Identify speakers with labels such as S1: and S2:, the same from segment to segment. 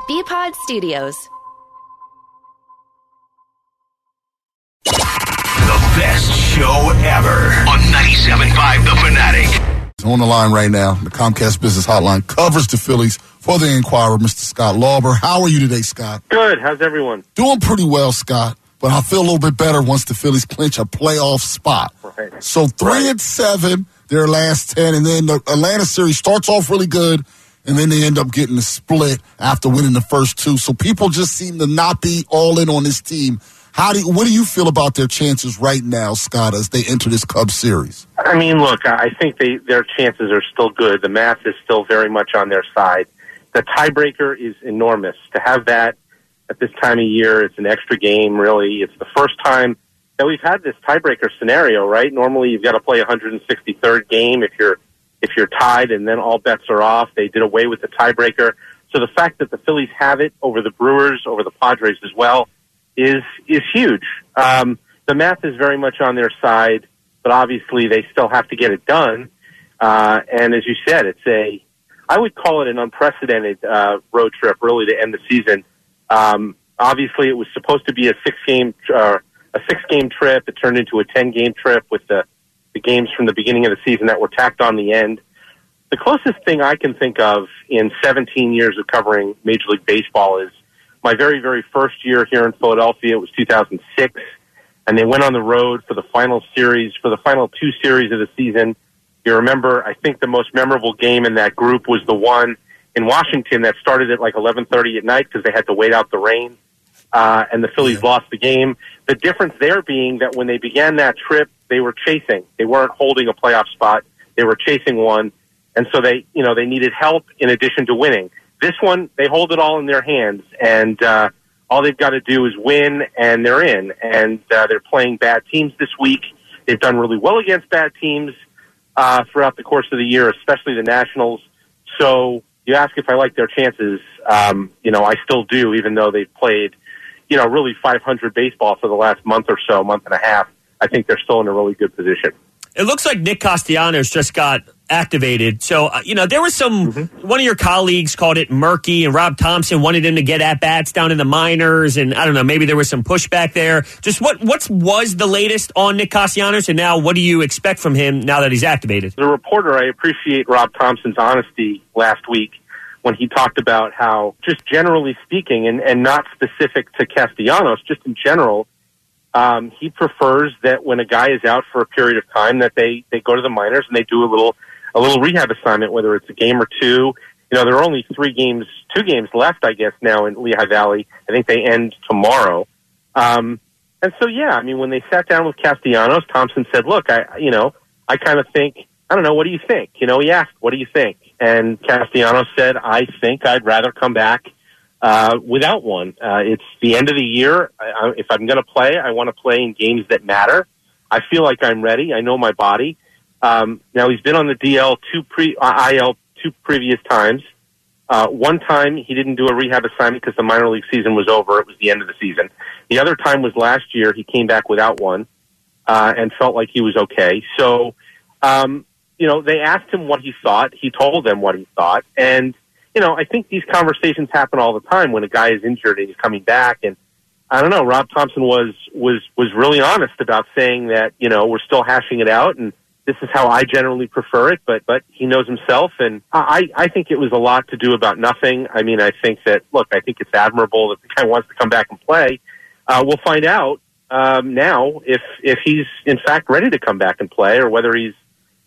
S1: BPod Studios.
S2: The best show ever on 97.5 The Fanatic.
S3: On the line right now, the Comcast Business Hotline covers the Phillies for the Inquirer, Mr. Scott Lauber. How are you today, Scott?
S4: Good. How's everyone?
S3: Doing pretty well, Scott. But I feel a little bit better once the Phillies clinch a playoff spot.
S4: Right.
S3: So 3-7, their last 10, and then the Atlanta series starts off really good, and then they end up getting a split after winning the first two. So people just seem to not be all in on this team. What do you feel about their chances right now, Scott, as they enter this Cubs series?
S4: I mean, look, I think their chances are still good. The math is still very much on their side. The tiebreaker is enormous. To have that at this time of year, it's an extra game, really. It's the first time that we've had this tiebreaker scenario, right? Normally, you've got to play a 163rd game if you're tied, and then all bets are off. They did away with the tiebreaker. So the fact that the Phillies have it over the Brewers, over the Padres as well, is huge. The math is very much on their side, but obviously they still have to get it done. And as you said, I would call it an unprecedented road trip, really, to end the season. Obviously, it was supposed to be a six-game trip. It turned into a 10-game trip with the games from the beginning of the season that were tacked on the end. The closest thing I can think of in 17 years of covering Major League Baseball is my very, very first year here in Philadelphia. It was 2006, and they went on the road for the final two series of the season. You remember, I think the most memorable game in that group was the one in Washington that started at like 11:30 at night because they had to wait out the rain, and the Phillies lost the game. The difference there being that when they began that trip, they were chasing. They weren't holding a playoff spot. They were chasing one, and so they needed help in addition to winning. This one, they hold it all in their hands, and all they've got to do is win, and they're in. And they're playing bad teams this week. They've done really well against bad teams throughout the course of the year, especially the Nationals. So you ask if I like their chances. I still do, even though they've played, really 500 baseball for the last month or so, month and a half. I think they're still in a really good position.
S5: It looks like Nick Castellanos just got activated. So, there was one of your colleagues called it murky, and Rob Thompson wanted him to get at-bats down in the minors, and I don't know, maybe there was some pushback there. Just what was the latest on Nick Castellanos, and now what do you expect from him now that he's activated?
S4: As a reporter, I appreciate Rob Thompson's honesty last week when he talked about how, just generally speaking, and not specific to Castellanos, just in general, he prefers that when a guy is out for a period of time that they go to the minors and they do a little rehab assignment, whether it's a game or two. There are only 2 games left, I guess, now in Lehigh Valley. I think they end tomorrow. And so, when they sat down with Castellanos, Thompson said, look, I kind of think, I don't know, what do you think? He asked, what do you think? And Castellanos said, I think I'd rather come back without one. It's the end of the year. If I'm going to play, I want to play in games that matter. I feel like I'm ready. I know my body. Now, he's been on the DL IL two previous times. One time, he didn't do a rehab assignment because the minor league season was over. It was the end of the season. The other time was last year. He came back without one and felt like he was okay. So, they asked him what he thought. He told them what he thought. And, I think these conversations happen all the time when a guy is injured and he's coming back. And I don't know, Rob Thompson was really honest about saying that, we're still hashing it out and this is how I generally prefer it, but he knows himself. And I think it was a lot to do about nothing. I mean, I think it's admirable that the guy wants to come back and play. We'll find out now if he's in fact ready to come back and play or whether he's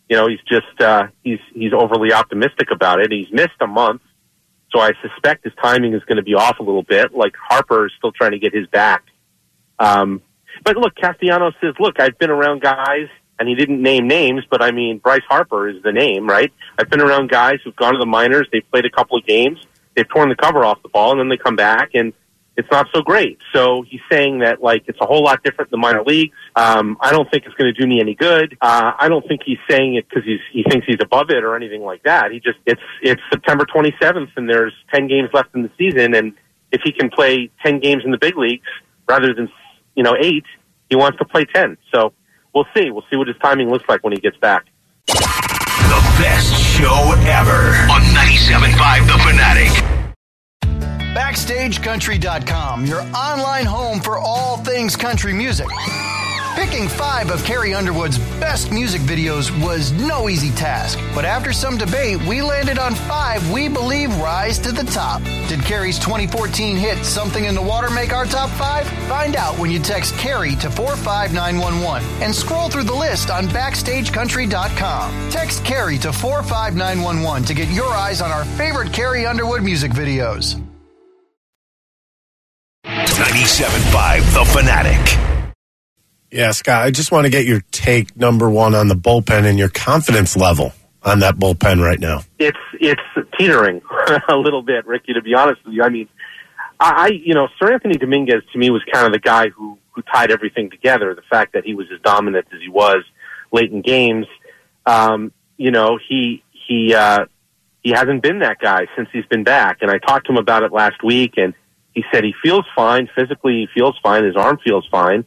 S4: overly optimistic about it. He's missed a month. So I suspect his timing is going to be off a little bit. Like Harper is still trying to get his back. But look, Castellanos says, look, I've been around guys, and he didn't name names, but I mean, Bryce Harper is the name, right? I've been around guys who've gone to the minors, they've played a couple of games, they've torn the cover off the ball, and then they come back, and it's not so great. So he's saying that, it's a whole lot different than the minor leagues. I don't think it's going to do me any good. I don't think he's saying it because he thinks he's above it or anything like that. It's September 27th, and there's 10 games left in the season, and if he can play 10 games in the big leagues rather than 8, he wants to play 10. So we'll see. We'll see what his timing looks like when he gets back.
S2: The best show ever on 97.5 The Fanatic.
S1: BackstageCountry.com, your online home for all things country music. Picking 5 of Carrie Underwood's best music videos was no easy task, but after some debate, we landed on 5 we believe rise to the top. Did Carrie's 2014 hit Something in the Water make our top 5? Find out when you text Carrie to 45911 and scroll through the list on BackstageCountry.com. Text Carrie to 45911 to get your eyes on our favorite Carrie Underwood music videos.
S2: 97.5 The Fanatic.
S6: Yeah, Scott, I just want to get your take, number one, on the bullpen and your confidence level on that bullpen right now.
S4: It's teetering a little bit, Ricky, to be honest with you. I mean, Sir Anthony Dominguez to me was kind of the guy who tied everything together. The fact that he was as dominant as he was late in games, he hasn't been that guy since he's been back. And I talked to him about it last week, and he said he feels fine. Physically, he feels fine. His arm feels fine.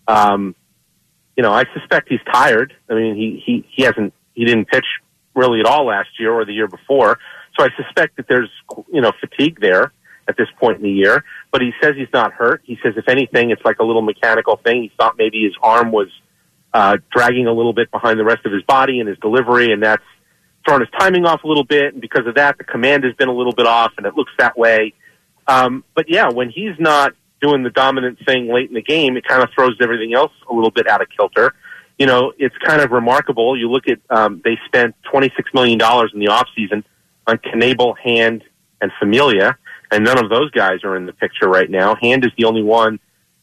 S4: I suspect he's tired. I mean, he didn't pitch really at all last year or the year before. So I suspect that there's, fatigue there at this point in the year, but he says he's not hurt. He says, if anything, it's like a little mechanical thing. He thought maybe his arm was, dragging a little bit behind the rest of his body and his delivery, and that's thrown his timing off a little bit. And because of that, the command has been a little bit off, and it looks that way. But yeah, when he's not doing the dominant thing late in the game, it kind of throws everything else a little bit out of kilter. It's kind of remarkable. You look at, they spent $26 million in the offseason on Knebel, Hand, and Familia, and none of those guys are in the picture right now. Hand is the only one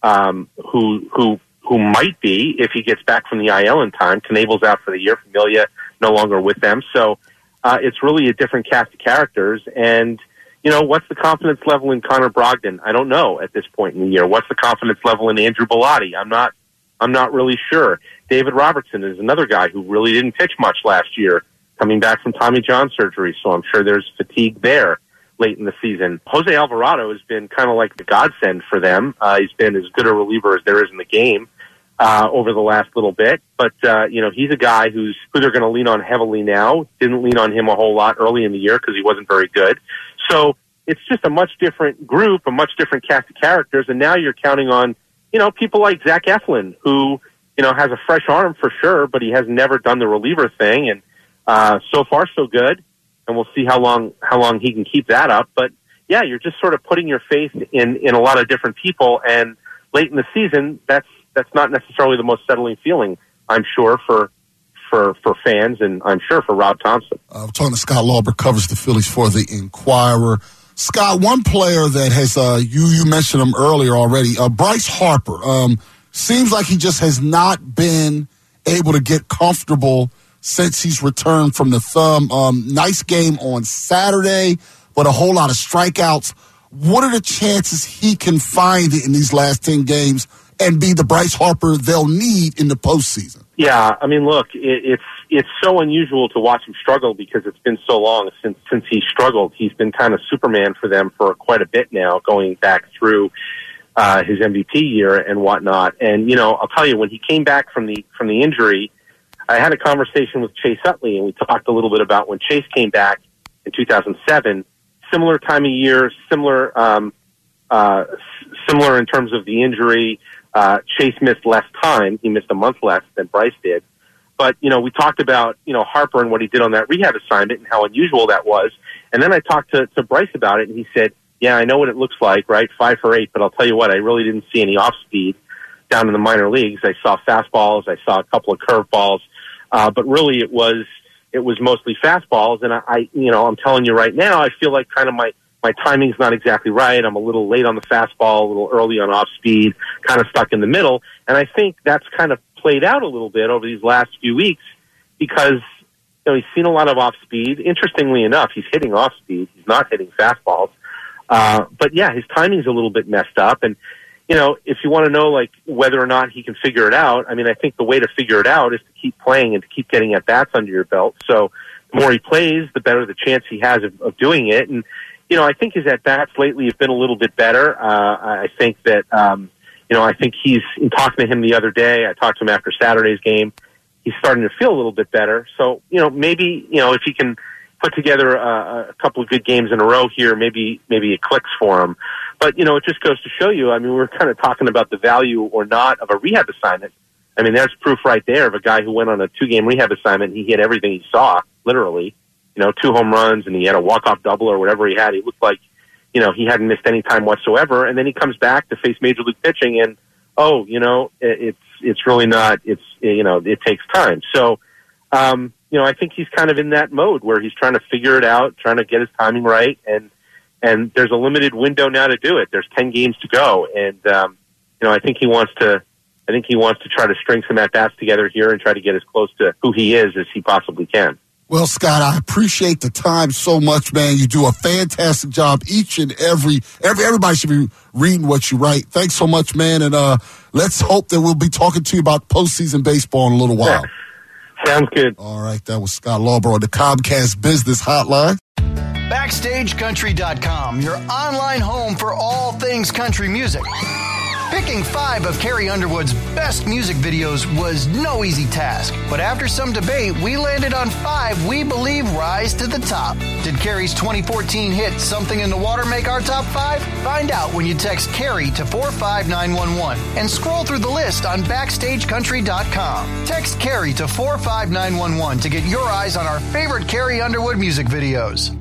S4: who might be, if he gets back from the IL in time. Knebel's out for the year. Familia no longer with them. So it's really a different cast of characters. And what's the confidence level in Connor Brogdon? I don't know at this point in the year. What's the confidence level in Andrew Bellotti? I'm not really sure. David Robertson is another guy who really didn't pitch much last year, coming back from Tommy John surgery. So I'm sure there's fatigue there late in the season. Jose Alvarado has been kind of like the godsend for them. He's been as good a reliever as there is in the game over the last little bit. But, he's a guy who they're going to lean on heavily now. Didn't lean on him a whole lot early in the year because he wasn't very good. So it's just a much different group, a much different cast of characters. And now you're counting on, people like Zach Eflin, who, has a fresh arm for sure, but he has never done the reliever thing. And so far, so good. And we'll see how long he can keep that up. But yeah, you're just sort of putting your faith in a lot of different people. And late in the season, that's not necessarily the most settling feeling, I'm sure, for fans, and I'm sure for Rob Thompson.
S3: I'm talking to Scott Lauber, covers the Phillies for the Inquirer. Scott, one player that has, you mentioned him earlier already, Bryce Harper. Seems like he just has not been able to get comfortable since he's returned from the thumb. Nice game on Saturday, but a whole lot of strikeouts. What are the chances he can find it in these last 10 games and be the Bryce Harper they'll need in the postseason?
S4: Yeah, I mean, look, it's so unusual to watch him struggle because it's been so long since he struggled. He's been kind of Superman for them for quite a bit now, going back through his MVP year and whatnot. And I'll tell you, when he came back from the injury, I had a conversation with Chase Utley, and we talked a little bit about when Chase came back in 2007. Similar time of year, similar in terms of the injury. Chase missed less time. He missed a month less than Bryce did. But, we talked about, Harper and what he did on that rehab assignment and how unusual that was. And then I talked to Bryce about it, and he said, yeah, I know what it looks like, right? 5 for 8, but I'll tell you what, I really didn't see any off speed down in the minor leagues. I saw fastballs. I saw a couple of curveballs. But really it was mostly fastballs. And I'm telling you right now, I feel like kind of my timing's not exactly right. I'm a little late on the fastball, a little early on off speed, kind of stuck in the middle. And I think that's kind of played out a little bit over these last few weeks because, he's seen a lot of off speed. Interestingly enough, he's hitting off speed. He's not hitting fastballs. But yeah, his timing's a little bit messed up. And, if you want to know like whether or not he can figure it out, I mean, I think the way to figure it out is to keep playing and to keep getting at bats under your belt. So the more he plays, the better the chance he has of doing it. And, I think his at bats lately have been a little bit better. I think that, I think he's, in talking to him the other day, I talked to him after Saturday's game, he's starting to feel a little bit better. So, maybe, if he can put together a couple of good games in a row here, maybe it clicks for him. But, you know, it just goes to show you, I mean, we're kind of talking about the value or not of a rehab assignment. I mean, there's proof right there of a guy who went on a 2-game rehab assignment. He hit everything he saw, literally. You know, 2 home runs, and he had a walk-off double or whatever he had. He looked like, you know, he hadn't missed any time whatsoever. And then he comes back to face Major League pitching, and, oh, you know, it's really not, you know, it takes time. So, you know, I think he's kind of in that mode where he's trying to figure it out, trying to get his timing right, and there's a limited window now to do it. There's 10 games to go, and you know, I think he wants to try to string some at-bats together here and try to get as close to who he is as he possibly can.
S3: Well, Scott, I appreciate the time so much, man. You do a fantastic job each and everybody should be reading what you write. Thanks so much, man, and let's hope that we'll be talking to you about postseason baseball in a little while.
S4: Yeah. Sounds good.
S3: All right, that was Scott Lawbor on the Comcast Business Hotline.
S1: BackstageCountry.com, your online home for all things country music. Picking 5 of Carrie Underwood's best music videos was no easy task, but after some debate, we landed on 5 we believe rise to the top. Did Carrie's 2014 hit Something in the Water make our top 5? Find out when you text Carrie to 45911 and scroll through the list on BackstageCountry.com. Text Carrie to 45911 to get your eyes on our favorite Carrie Underwood music videos.